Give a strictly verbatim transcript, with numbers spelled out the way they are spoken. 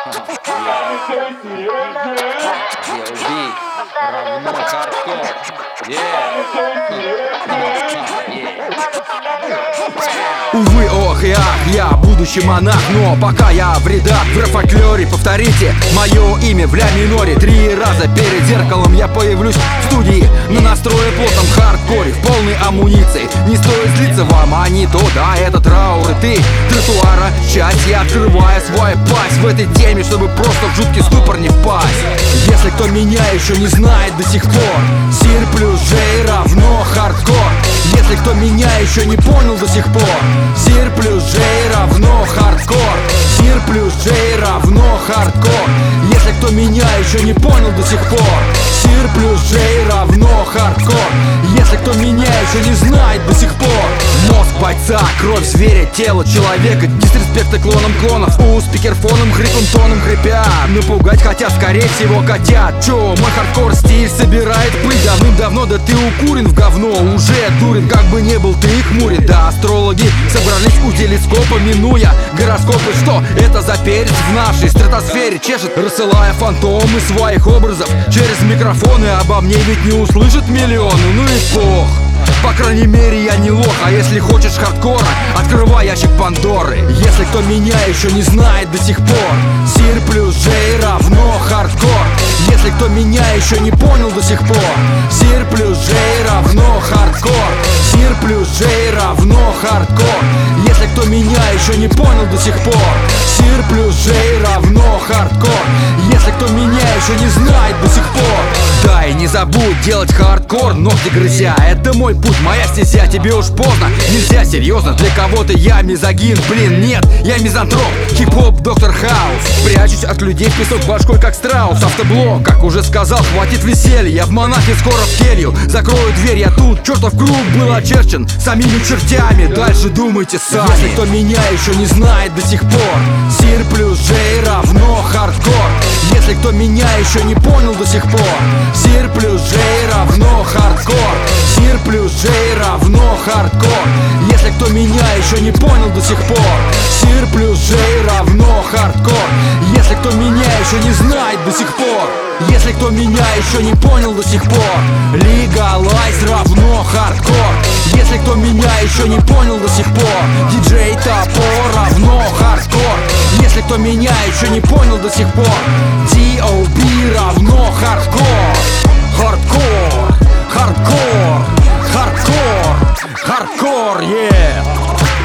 равно хардкор. Увы, ох и ах, я будущий монах, но пока я в рядах в рэп-фольклоре. Повторите мое имя в ля миноре. Три раза перед зеркалом я появлюсь в студии на настрое плотном хардкоре, в полной амуниции. Не стоит злиться вам, а не то, да, это траур. И ты тротуара, часть, я открываю свою пасть в этой теме, чтобы просто в жуткий ступор не впасть. Если кто меня еще не знает до сих пор, Сир плюс Джей равно хардкор. Если кто меня еще не понял до сих пор, Сир плюс Джей равно хардкор. Сир плюс Джей равно хардкор. Если кто меня еще не понял до сих пор, Сир плюс Джей равно хардкор. Если кто меня еще не знает до сих пор, мозг бойца, кровь зверя, тело человека, дисреспекта клонам клонов, у спикерфоном хриплым тоном хрипя. Напугать хотят, скорее всего хотят. Чё, мой хардкор стиль собирает пыль давным-давно, да ты укурен в говно, уже дурен, как бы не был ты хмурен. Да, астрологи собрались у телескопа, минуя гороскопы. Что это за перец в нашей стратосфере чешет, рассылая фантомы своих образов через микрофоны? Обо мне ведь не услышат миллионы, ну и бог. По крайней мере я не лох, а если хочешь хардкора, открывай ящик Пандоры. Если кто меня еще не знает до сих пор, Сир плюс Джей равно хардкор. Если кто меня еще не понял до сих пор, Сир плюс Джей равно хардкор. Сир плюс Джей равно хардкор. Если кто меня еще не понял до сих пор, Сир плюс Джей равно хардкор. Если кто меня еще не знает до сих пор, да, и не забудь делать хардкор, ногти грызя. Это мой путь, моя стезя, тебе уж поздно. Нельзя, серьезно, для кого-то я мизогин. Блин, нет, я мизантроп, хип-хоп, доктор Хаус. Прячусь от людей в песок башкой, как страус. Автоблок, как уже сказал, хватит веселья. Я в монахе, скоро в келью, закрою дверь, я тут. Чертов круг был очерчен самими чертями. Дальше думайте сами. Если кто меня еще не знает до сих пор, Сир плюс Джей равно хардкор. Если кто меня еще не понял до сих пор, Сир плюс Джей равно хардкор. Сир плюс Джей равно хардкор. Если кто меня еще не понял до сих пор, Сир плюс Джей равно хардкор. Если кто меня еще не знает до сих пор, если кто меня еще не понял до сих пор, Лигалайз равно хардкор. Если кто меня еще не понял до сих пор, Диджей Топор равно хардкор. Если кто меня еще не понял до сих пор, Ди О Би равно хардкор. Хардкор, хардкор, хардкор, хардкор, yeah.